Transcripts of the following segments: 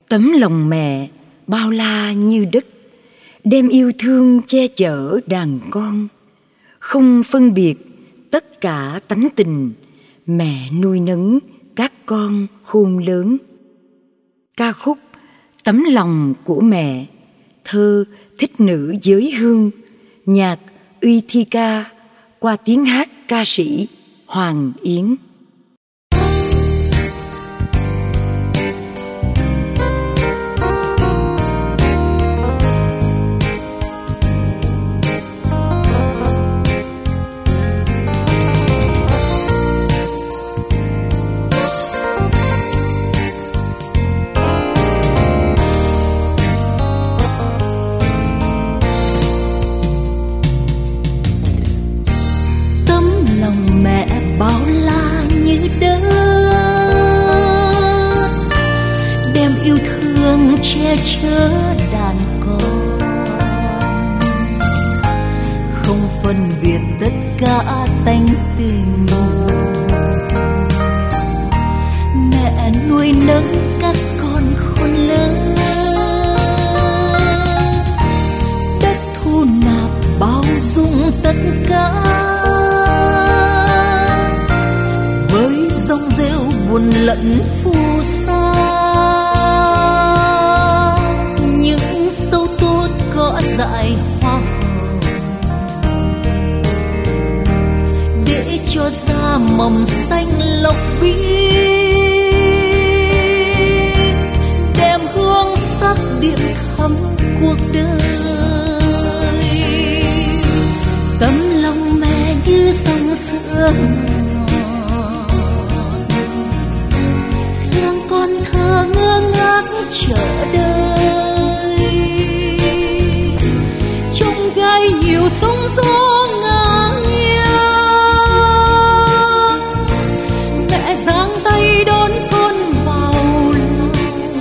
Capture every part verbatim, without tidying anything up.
Tấm lòng mẹ bao la như đất, đem yêu thương che chở đàn con. Không phân biệt tất cả tánh tình, mẹ nuôi nấng các con khôn lớn. Ca khúc Tấm lòng của mẹ, thơ Thích Nữ Giới Hương, nhạc Uy Thi Ca, qua tiếng hát ca sĩ Hoàng Yến. Bao la như đất, đem yêu thương che chở đàn con. Không phân biệt tất cả tánh tình, mẹ nuôi nấng các con khôn lớn. Đất thu nạp bao dung tất cả, với dòng rêu buồn lẫn phù sa. Những sâu tốt cỏ dại hoa hồng, để cho ra mầm xanh lộc biếc, đem hương sắc điện thắm cuộc đời. Tấm lòng mẹ như dòng sữa, thơ ngơ ngác chờ đợi. Trong gai nhiều sóng gió ngả nghiêng, mẹ giang tay đón con vào lòng,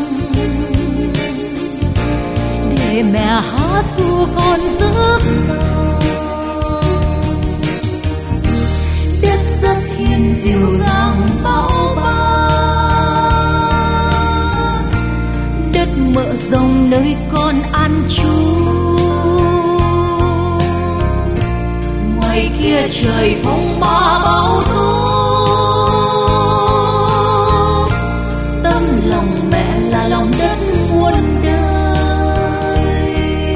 để mẹ hát ru con giấc mơ. Đất rất hiền dịu dàng bao ba, mợ rồng nơi con an trú. Ngoài kia trời phong ba bão tố, tấm lòng mẹ là lòng đất muôn đời.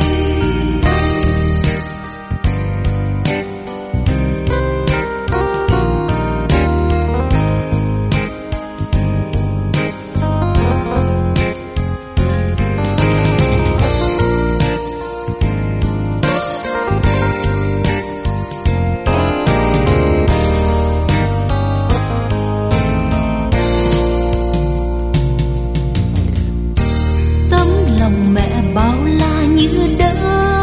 Bao la như đất,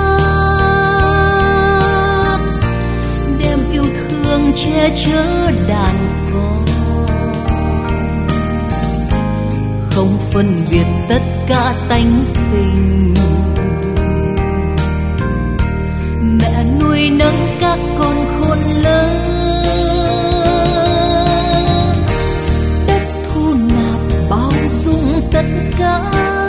đem yêu thương che chở đàn con. Không phân biệt tất cả tánh tình, mẹ nuôi nấng các con khôn lớn. Đất thu nạp bao dung tất cả,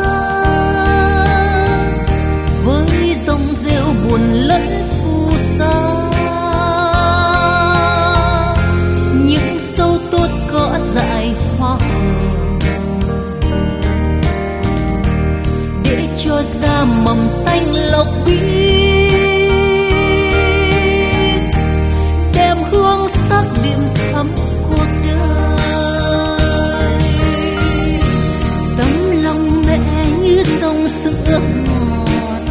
với dòng rêu buồn lẫn phù sa. Những sâu tốt cỏ dại hoa hồng, để cho ra mầm xanh lộc biếc, đem hương sắc điện thắm cuộc đời. Tấm lòng mẹ như dòng sữa ngọt,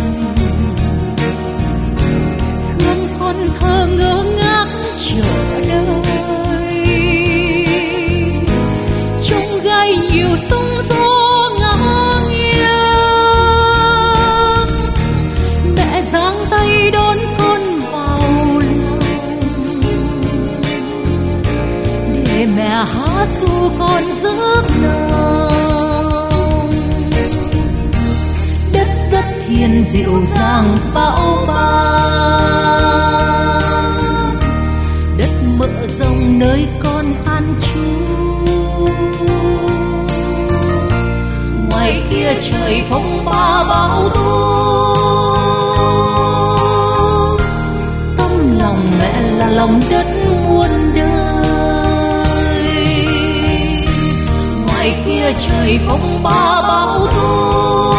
thơ ngơ ngác chờ đợi. Trong gai nhiều sóng gió ngả nghiêng, mẹ giang tay đón con vào lòng, để mẹ hát ru con giấc lòng. Đất rất hiền dịu dàng bão ba, mợ rồng nơi con an trú. Ngoài kia trời phong ba bão tố. Tấm lòng mẹ là lòng đất muôn đời, ngoài kia trời phong ba bão tố.